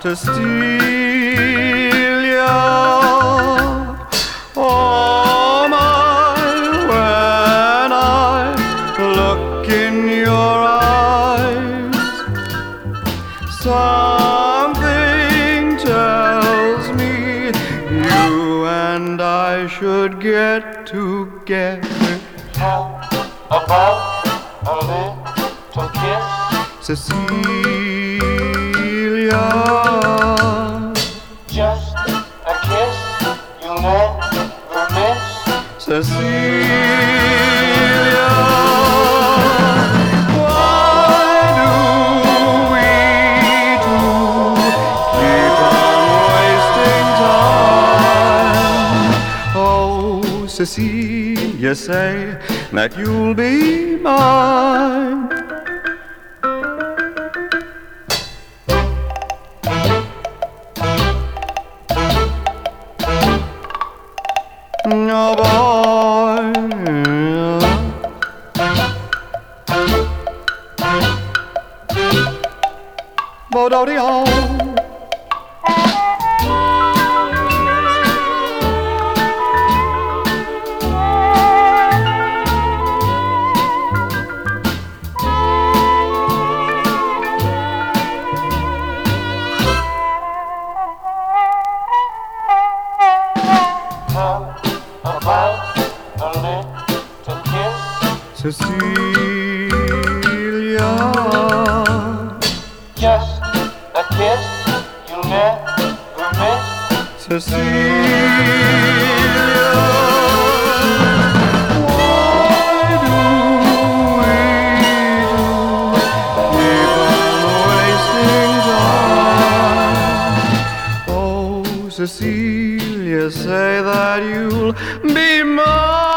to steal ya. Oh my, when I look in your eyes, something tells me you and I should get together. How about a little kiss? Cecilia, just a kiss you'll never miss. Cecilia, why do we two keep on wasting time? Oh, Cecilia, say that you'll be mine. Oh boy, bo-do-de-oh. About a little kiss? Cecilia, Just a kiss you'll never miss. Cecilia, why do we keep on wasting time? Oh, Cecilia, say that you'll be mine.